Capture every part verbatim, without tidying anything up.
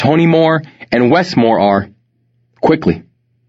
Tony Moore and Wes Moore are, quickly.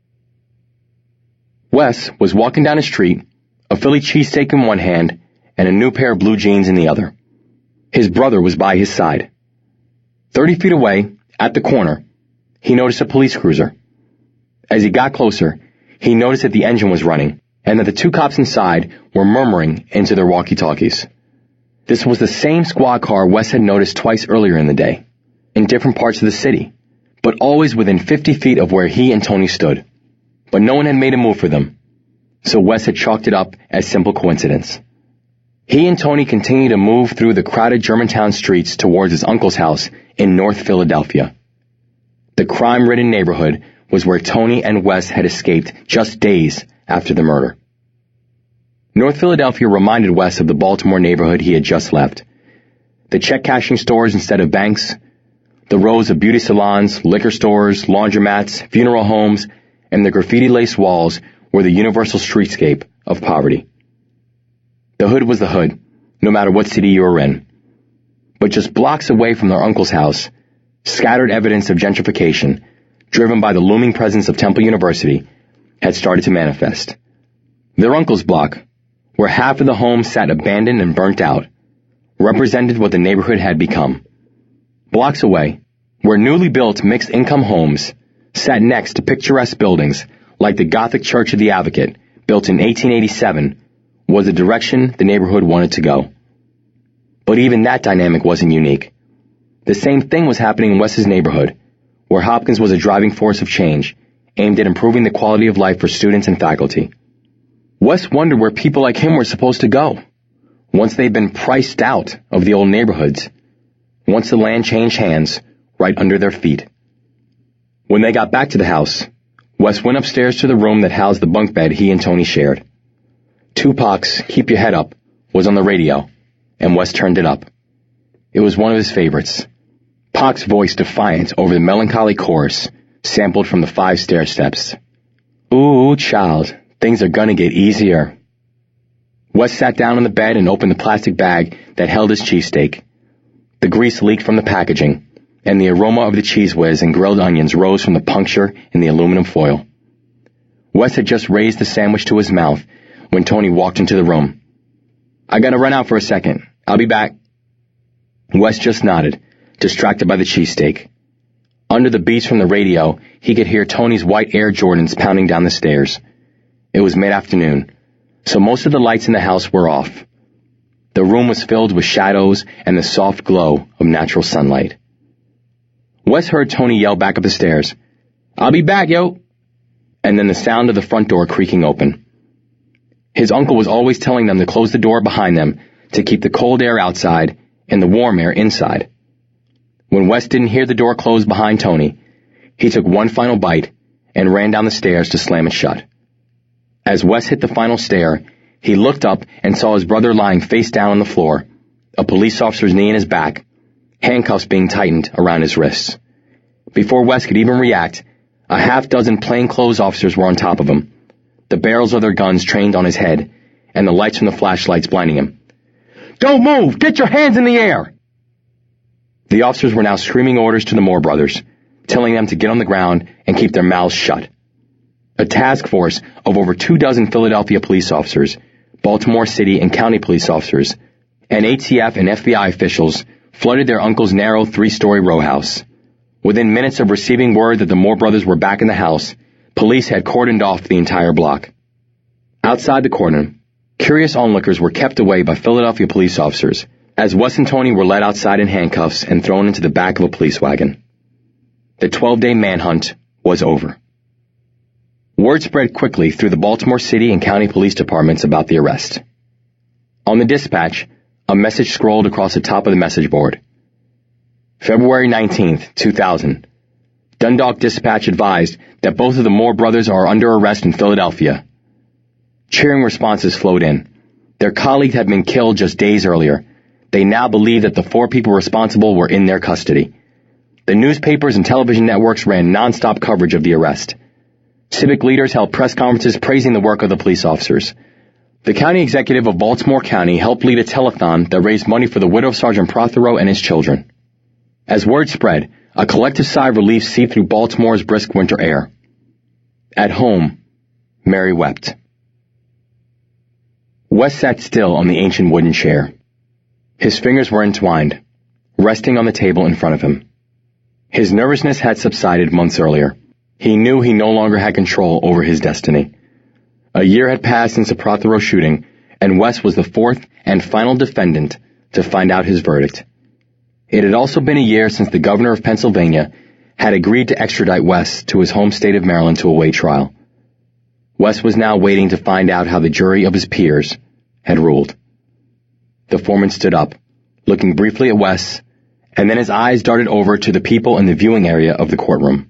Wes was walking down the street, a Philly cheesesteak in one hand and a new pair of blue jeans in the other. His brother was by his side. Thirty feet away, at the corner, he noticed a police cruiser. As he got closer, he noticed that the engine was running and that the two cops inside were murmuring into their walkie-talkies. This was the same squad car Wes had noticed twice earlier in the day, in different parts of the city, but always within fifty feet of where he and Tony stood. But no one had made a move for them, so Wes had chalked it up as simple coincidence. He and Tony continued to move through the crowded Germantown streets towards his uncle's house in North Philadelphia. The crime-ridden neighborhood was where Tony and Wes had escaped just days after the murder. North Philadelphia reminded Wes of the Baltimore neighborhood he had just left. The check-cashing stores instead of banks, the rows of beauty salons, liquor stores, laundromats, funeral homes, and the graffiti-laced walls were the universal streetscape of poverty. The hood was the hood, no matter what city you were in. But just blocks away from their uncle's house, scattered evidence of gentrification, driven by the looming presence of Temple University, had started to manifest. Their uncle's block, where half of the homes sat abandoned and burnt out, represented what the neighborhood had become. Blocks away, where newly built mixed-income homes sat next to picturesque buildings like the Gothic Church of the Advocate, built in eighteen eighty-seven, was the direction the neighborhood wanted to go. But even that dynamic wasn't unique. The same thing was happening in Wes's neighborhood, where Hopkins was a driving force of change, aimed at improving the quality of life for students and faculty. Wes wondered where people like him were supposed to go, once they'd been priced out of the old neighborhoods, once the land changed hands right under their feet. When they got back to the house, Wes went upstairs to the room that housed the bunk bed he and Tony shared. Tupac's Keep Your Head Up was on the radio, and Wes turned it up. It was one of his favorites. Pac's voice defiant over the melancholy chorus, sampled from the Five Stairsteps. Ooh, child, things are gonna get easier. Wes sat down on the bed and opened the plastic bag that held his cheesesteak. The grease leaked from the packaging, and the aroma of the Cheez Whiz and grilled onions rose from the puncture in the aluminum foil. Wes had just raised the sandwich to his mouth when Tony walked into the room. I gotta run out for a second. I'll be back. Wes just nodded, distracted by the cheesesteak. Under the beats from the radio, he could hear Tony's white Air Jordans pounding down the stairs. It was mid-afternoon, so most of the lights in the house were off. The room was filled with shadows and the soft glow of natural sunlight. Wes heard Tony yell back up the stairs, I'll be back, yo! And then the sound of the front door creaking open. His uncle was always telling them to close the door behind them to keep the cold air outside and the warm air inside. When Wes didn't hear the door close behind Tony, he took one final bite and ran down the stairs to slam it shut. As Wes hit the final stair, he looked up and saw his brother lying face down on the floor, a police officer's knee in his back, handcuffs being tightened around his wrists. Before Wes could even react, a half dozen plainclothes officers were on top of him, the barrels of their guns trained on his head, and the lights from the flashlights blinding him. Don't move! Get your hands in the air! The officers were now screaming orders to the Moore brothers, telling them to get on the ground and keep their mouths shut. A task force of over two dozen Philadelphia police officers, Baltimore City and county police officers, and A T F and F B I officials flooded their uncle's narrow three-story row house. Within minutes of receiving word that the Moore brothers were back in the house, police had cordoned off the entire block. Outside the cordon, curious onlookers were kept away by Philadelphia police officers as Wes and Tony were led outside in handcuffs and thrown into the back of a police wagon. The twelve-day manhunt was over. Word spread quickly through the Baltimore City and county police departments about the arrest. On the dispatch, a message scrolled across the top of the message board. February nineteenth, two thousand. Dundalk Dispatch advised that both of the Moore brothers are under arrest in Philadelphia. Cheering responses flowed in. Their colleague had been killed just days earlier. They now believed that the four people responsible were in their custody. The newspapers and television networks ran nonstop coverage of the arrest. Civic leaders held press conferences praising the work of the police officers. The county executive of Baltimore County helped lead a telethon that raised money for the widow of Sergeant Prothero and his children. As word spread, A collective sigh of relief seeped through Baltimore's brisk winter air. At home, Mary wept. Wes sat still on the ancient wooden chair. His fingers were entwined, resting on the table in front of him. His nervousness had subsided months earlier. He knew he no longer had control over his destiny. A year had passed since the Prothero shooting, and Wes was the fourth and final defendant to find out his verdict. It had also been a year since the governor of Pennsylvania had agreed to extradite Wes to his home state of Maryland to await trial. Wes was now waiting to find out how the jury of his peers had ruled. The foreman stood up, looking briefly at Wes, and then his eyes darted over to the people in the viewing area of the courtroom.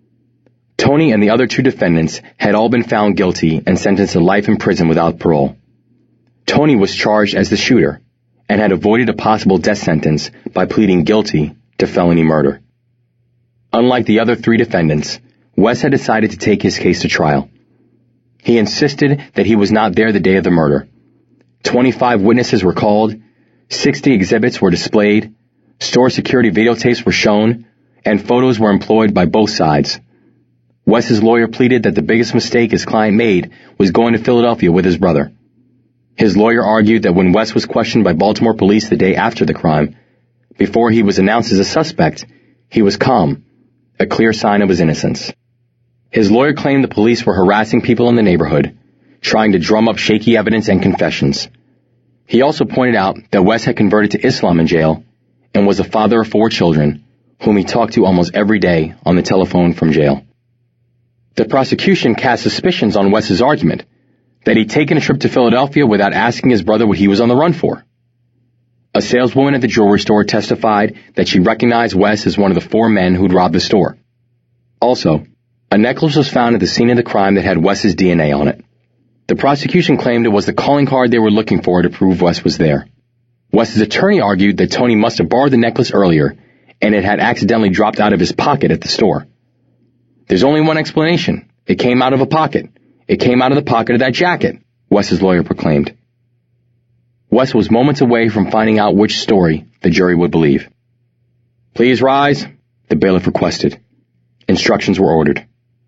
Tony and the other two defendants had all been found guilty and sentenced to life in prison without parole. Tony was charged as the shooter and had avoided a possible death sentence by pleading guilty to felony murder. Unlike the other three defendants, Wes had decided to take his case to trial. He insisted that he was not there the day of the murder. Twenty-five witnesses were called, sixty exhibits were displayed, store security videotapes were shown, and photos were employed by both sides. Wes's lawyer pleaded that the biggest mistake his client made was going to Philadelphia with his brother. His lawyer argued that when Wes was questioned by Baltimore police the day after the crime, before he was announced as a suspect, he was calm, a clear sign of his innocence. His lawyer claimed the police were harassing people in the neighborhood, trying to drum up shaky evidence and confessions. He also pointed out that Wes had converted to Islam in jail and was a father of four children, whom he talked to almost every day on the telephone from jail. The prosecution cast suspicions on Wes's argument that he'd taken a trip to Philadelphia without asking his brother what he was on the run for. A saleswoman at the jewelry store testified that she recognized Wes as one of the four men who'd robbed the store. Also, a necklace was found at the scene of the crime that had Wes's D N A on it. The prosecution claimed it was the calling card they were looking for to prove Wes was there. Wes's attorney argued that Tony must have borrowed the necklace earlier and it had accidentally dropped out of his pocket at the store. There's only one explanation. It came out of a pocket. It came out of the pocket of that jacket, Wes's lawyer proclaimed. Wes was moments away from finding out which story the jury would believe. Please rise, the bailiff requested. Instructions were ordered.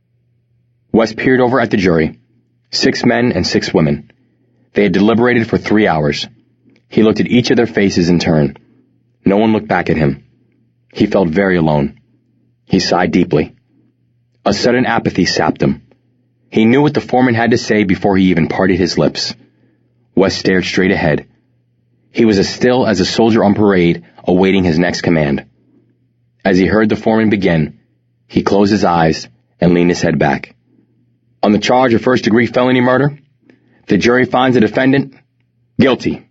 Wes peered over at the jury, six men and six women. They had deliberated for three hours. He looked at each of their faces in turn. No one looked back at him. He felt very alone. He sighed deeply. A sudden apathy sapped him. He knew what the foreman had to say before he even parted his lips. Wes stared straight ahead. He was as still as a soldier on parade awaiting his next command. As he heard the foreman begin, he closed his eyes and leaned his head back. On the charge of first-degree felony murder, the jury finds the defendant guilty.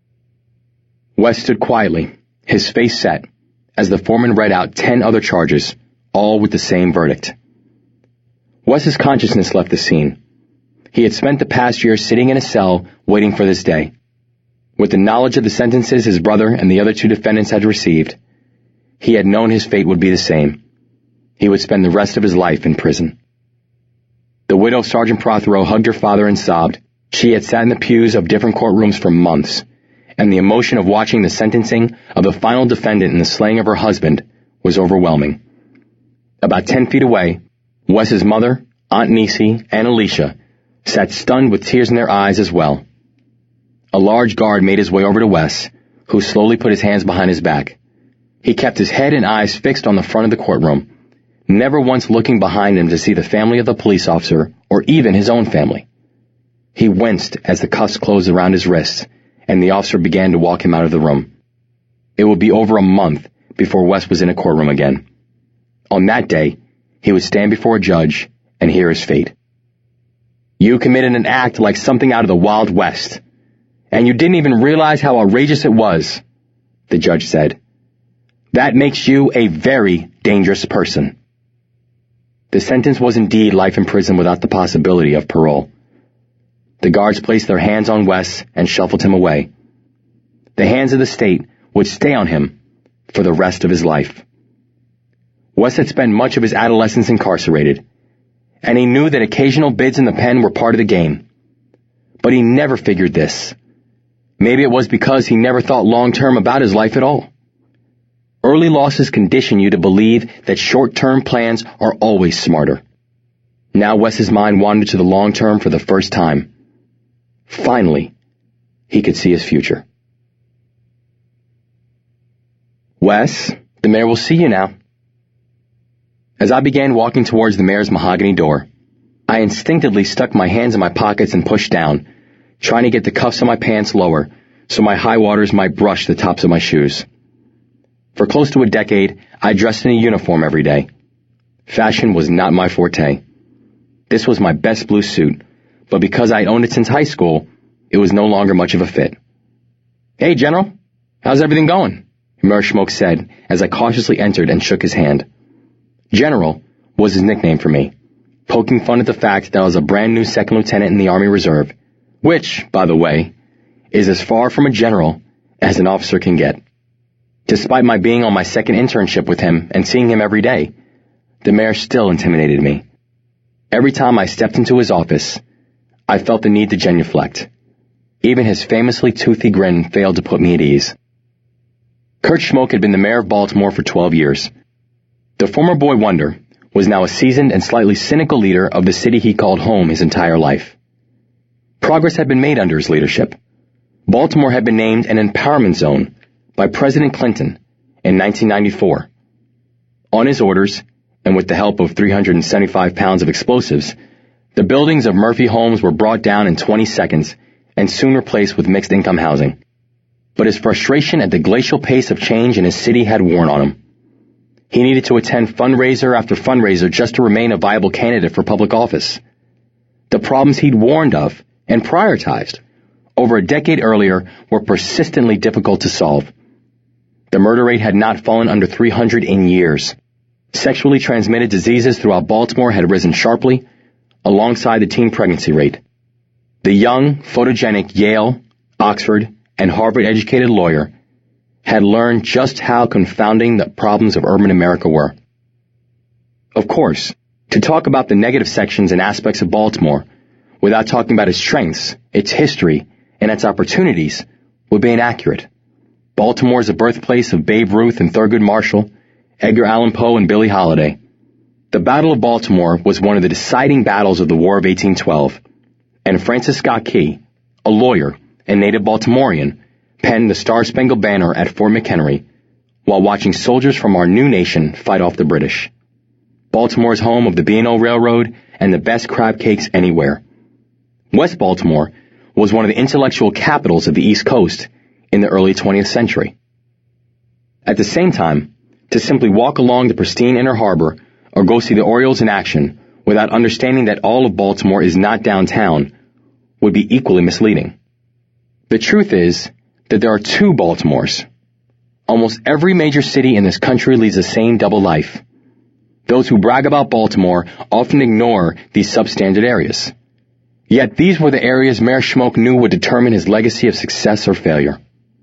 Wes stood quietly, his face set, as the foreman read out ten other charges, all with the same verdict. Wes's consciousness left the scene. He had spent the past year sitting in a cell waiting for this day. With the knowledge of the sentences his brother and the other two defendants had received, he had known his fate would be the same. He would spend the rest of his life in prison. The widow of Sergeant Prothero hugged her father and sobbed. She had sat in the pews of different courtrooms for months, and the emotion of watching the sentencing of the final defendant in the slaying of her husband was overwhelming. About ten feet away, Wes's mother, Aunt Niecy, and Alicia sat stunned with tears in their eyes as well. A large guard made his way over to Wes, who slowly put his hands behind his back. He kept his head and eyes fixed on the front of the courtroom, never once looking behind him to see the family of the police officer or even his own family. He winced as the cuffs closed around his wrists, and the officer began to walk him out of the room. It would be over a month before Wes was in a courtroom again. On that day, he would stand before a judge and hear his fate. You committed an act like something out of the Wild West, and you didn't even realize how outrageous it was, the judge said. That makes you a very dangerous person. The sentence was indeed life in prison without the possibility of parole. The guards placed their hands on Wes and shuffled him away. The hands of the state would stay on him for the rest of his life. Wes had spent much of his adolescence incarcerated, and he knew that occasional bids in the pen were part of the game. But he never figured this. Maybe it was because he never thought long-term about his life at all. Early losses condition you to believe that short-term plans are always smarter. Now Wes's mind wandered to the long term for the first time. Finally, he could see his future. Wes, the mayor will see you now. As I began walking towards the mayor's mahogany door, I instinctively stuck my hands in my pockets and pushed down, trying to get the cuffs of my pants lower so my high waters might brush the tops of my shoes. For close to a decade, I dressed in a uniform every day. Fashion was not my forte. This was my best blue suit, but because I had owned it since high school, it was no longer much of a fit. "Hey, General, how's everything going?" Mayor Schmoke said as I cautiously entered and shook his hand. General was his nickname for me, poking fun at the fact that I was a brand new second lieutenant in the Army Reserve, which, by the way, is as far from a general as an officer can get. Despite my being on my second internship with him and seeing him every day, the mayor still intimidated me. Every time I stepped into his office, I felt the need to genuflect. Even his famously toothy grin failed to put me at ease. Kurt Schmoke had been the mayor of Baltimore for twelve years. The former boy wonder was now a seasoned and slightly cynical leader of the city he called home his entire life. Progress had been made under his leadership. Baltimore had been named an empowerment zone by President Clinton in nineteen ninety-four. On his orders, and with the help of three hundred seventy-five pounds of explosives, the buildings of Murphy homes were brought down in twenty seconds and soon replaced with mixed-income housing. But his frustration at the glacial pace of change in his city had worn on him. He needed to attend fundraiser after fundraiser just to remain a viable candidate for public office. The problems he'd warned of and prioritized over a decade earlier were persistently difficult to solve. The murder rate had not fallen under three hundred in years. Sexually transmitted diseases throughout Baltimore had risen sharply, alongside the teen pregnancy rate. The young, photogenic Yale, Oxford, and Harvard-educated lawyer had learned just how confounding the problems of urban America were. Of course, to talk about the negative sections and aspects of Baltimore without talking about its strengths, its history, and its opportunities would be inaccurate. Baltimore is the birthplace of Babe Ruth and Thurgood Marshall, Edgar Allan Poe and Billie Holiday. The Battle of Baltimore was one of the deciding battles of the War of eighteen twelve, and Francis Scott Key, a lawyer and native Baltimorean, penned the Star-Spangled Banner at Fort McHenry while watching soldiers from our new nation fight off the British. Baltimore is home of the B and O Railroad and the best crab cakes anywhere. West Baltimore was one of the intellectual capitals of the East Coast in the early twentieth century. At the same time, to simply walk along the pristine Inner Harbor or go see the Orioles in action without understanding that all of Baltimore is not downtown would be equally misleading. The truth is that there are two Baltimores. Almost every major city in this country leads the same double life. Those who brag about Baltimore often ignore these substandard areas. Yet these were the areas Mayor Schmoke knew would determine his legacy of success or failure.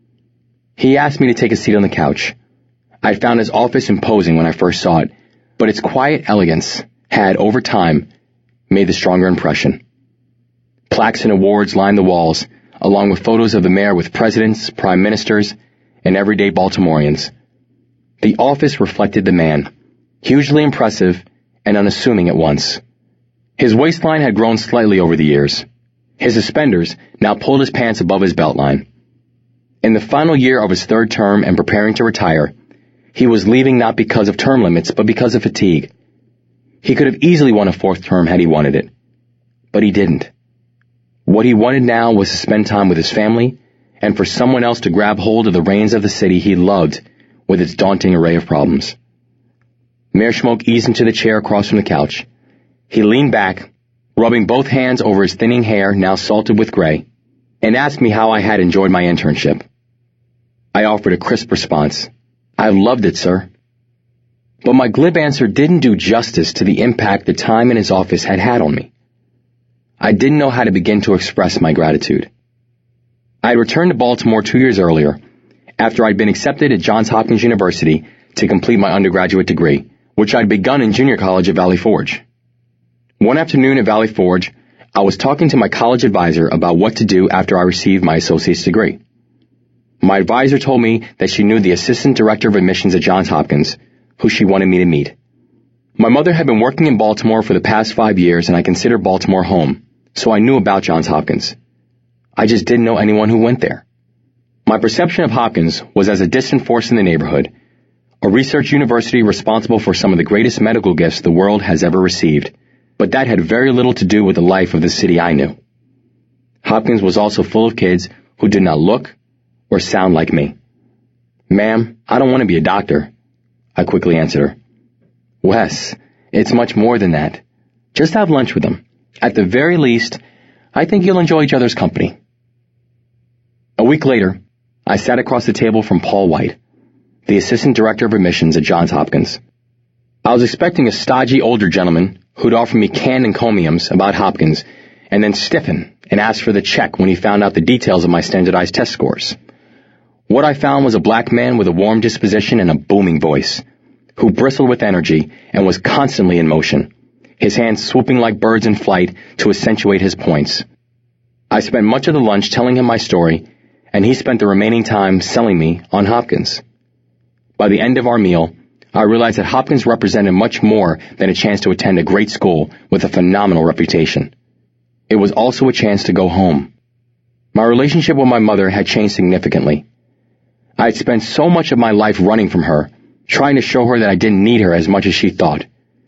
He asked me to take a seat on the couch. I found his office imposing when I first saw it, but its quiet elegance had, over time, made the stronger impression. Plaques and awards lined the walls, along with photos of the mayor with presidents, prime ministers, and everyday Baltimoreans. The office reflected the man, hugely impressive and unassuming at once. His waistline had grown slightly over the years. His suspenders now pulled his pants above his beltline. In the final year of his third term and preparing to retire, he was leaving not because of term limits, but because of fatigue. He could have easily won a fourth term had he wanted it, but he didn't. What he wanted now was to spend time with his family and for someone else to grab hold of the reins of the city he loved with its daunting array of problems. Mayor Schmoke eased into the chair across from the couch. He leaned back, rubbing both hands over his thinning hair now salted with gray, and asked me how I had enjoyed my internship. I offered a crisp response. I loved it, sir. But my glib answer didn't do justice to the impact the time in his office had had on me. I didn't know how to begin to express my gratitude. I had returned to Baltimore two years earlier, after I'd been accepted at Johns Hopkins University to complete my undergraduate degree, which I'd begun in junior college at Valley Forge. One afternoon at Valley Forge, I was talking to my college advisor about what to do after I received my associate's degree. My advisor told me that she knew the assistant director of admissions at Johns Hopkins, who she wanted me to meet. My mother had been working in Baltimore for the past five years, and I considered Baltimore home, so I knew about Johns Hopkins. I just didn't know anyone who went there. My perception of Hopkins was as a distant force in the neighborhood, a research university responsible for some of the greatest medical gifts the world has ever received, but that had very little to do with the life of the city I knew. Hopkins was also full of kids who did not look or sound like me. "Ma'am, I don't want to be a doctor," I quickly answered her. "Wes, it's much more than that. Just have lunch with them. At the very least, I think you'll enjoy each other's company." A week later, I sat across the table from Paul White, the assistant director of admissions at Johns Hopkins. I was expecting a stodgy older gentleman who'd offer me canned encomiums about Hopkins and then stiffen and ask for the check when he found out the details of my standardized test scores. What I found was a black man with a warm disposition and a booming voice, who bristled with energy and was constantly in motion, his hands swooping like birds in flight to accentuate his points. I spent much of the lunch telling him my story, and he spent the remaining time selling me on Hopkins. By the end of our meal, I realized that Hopkins represented much more than a chance to attend a great school with a phenomenal reputation. It was also a chance to go home. My relationship with my mother had changed significantly. I had spent so much of my life running from her, trying to show her that I didn't need her as much as she thought.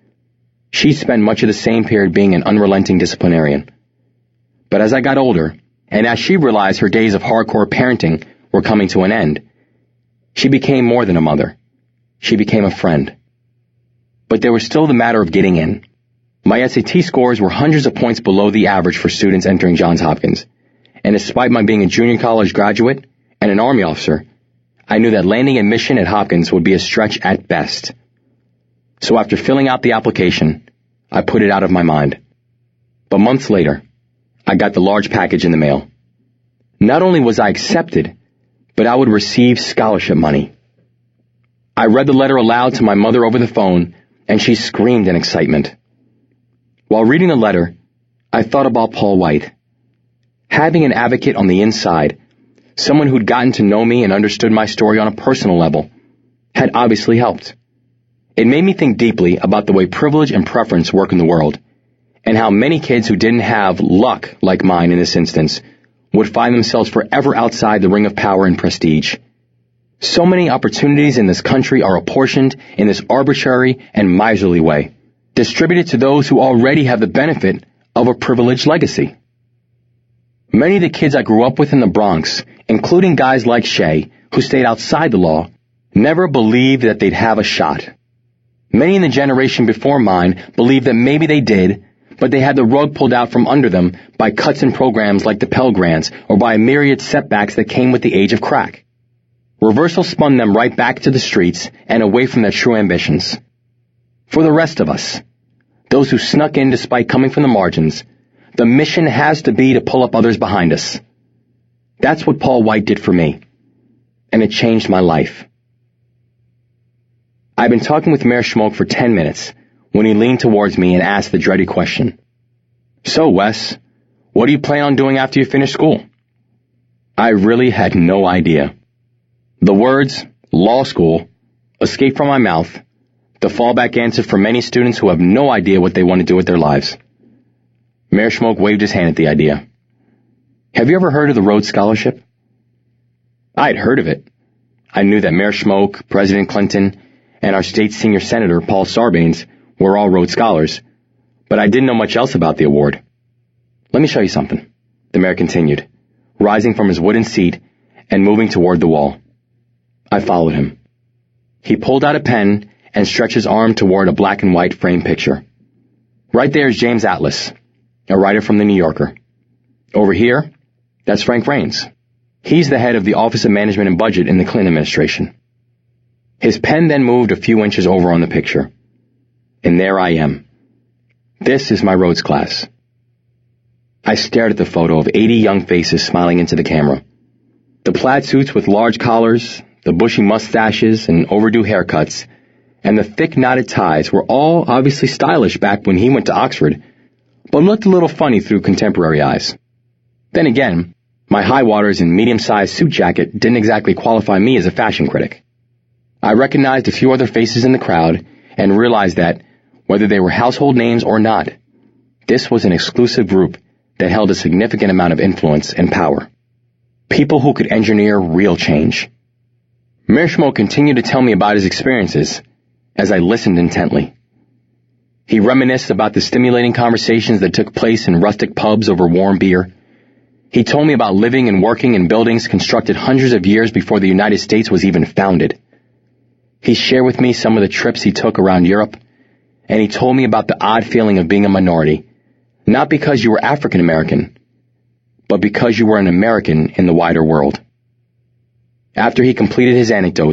She spent much of the same period being an unrelenting disciplinarian. But as I got older, and as she realized her days of hardcore parenting were coming to an end, she became more than a mother. She became a friend. But there was still the matter of getting in. My S A T scores were hundreds of points below the average for students entering Johns Hopkins, and despite my being a junior college graduate and an Army officer, I knew that landing admission at Hopkins would be a stretch at best. So after filling out the application, I put it out of my mind. But months later, I got the large package in the mail. Not only was I accepted, but I would receive scholarship money. I read the letter aloud to my mother over the phone, and she screamed in excitement. While reading the letter, I thought about Paul White. Having an advocate on the inside, someone who'd gotten to know me and understood my story on a personal level, had obviously helped. It made me think deeply about the way privilege and preference work in the world, and how many kids who didn't have luck like mine in this instance would find themselves forever outside the ring of power and prestige. So many opportunities in this country are apportioned in this arbitrary and miserly way, distributed to those who already have the benefit of a privileged legacy. Many of the kids I grew up with in the Bronx, including guys like Shay, who stayed outside the law, never believed that they'd have a shot. Many in the generation before mine believed that maybe they did, but they had the rug pulled out from under them by cuts in programs like the Pell Grants or by a myriad setbacks that came with the age of crack. Reversal spun them right back to the streets and away from their true ambitions. For the rest of us, those who snuck in despite coming from the margins, the mission has to be to pull up others behind us. That's what Paul White did for me, and it changed my life. I'd been talking with Mayor Schmoke for ten minutes when he leaned towards me and asked the dreaded question. "So, Wes, what do you plan on doing after you finish school?" I really had no idea. The words, law school, escaped from my mouth, the fallback answer for many students who have no idea what they want to do with their lives. Mayor Schmoke waved his hand at the idea. "Have you ever heard of the Rhodes Scholarship?" I had heard of it. I knew that Mayor Schmoke, President Clinton, and our state senior senator, Paul Sarbanes, were all Rhodes Scholars, but I didn't know much else about the award. "Let me show you something," the mayor continued, rising from his wooden seat and moving toward the wall. I followed him. He pulled out a pen and stretched his arm toward a black and white framed picture. Right there is James Atlas, a writer from the New Yorker. Over here, that's Frank Raines. He's the head of the Office of Management and Budget in the Clinton administration. His pen then moved a few inches over on the picture. And there I am. This is my Rhodes class. I stared at the photo of eighty young faces smiling into the camera. The plaid suits with large collars, the bushy mustaches and overdue haircuts, and the thick knotted ties were all obviously stylish back when he went to Oxford, but looked a little funny through contemporary eyes. Then again, My high waters and medium-sized suit jacket didn't exactly qualify me as a fashion critic. I recognized a few other faces in the crowd and realized that, whether they were household names or not, this was an exclusive group that held a significant amount of influence and power. People who could engineer real change. Mirshmo continued to tell me about his experiences as I listened intently. He reminisced about the stimulating conversations that took place in rustic pubs over warm beer. He told me about living and working in buildings constructed hundreds of years before the United States was even founded. He shared with me some of the trips he took around Europe, and he told me about the odd feeling of being a minority, not because you were African American, but because you were an American in the wider world. After he completed his anecdote,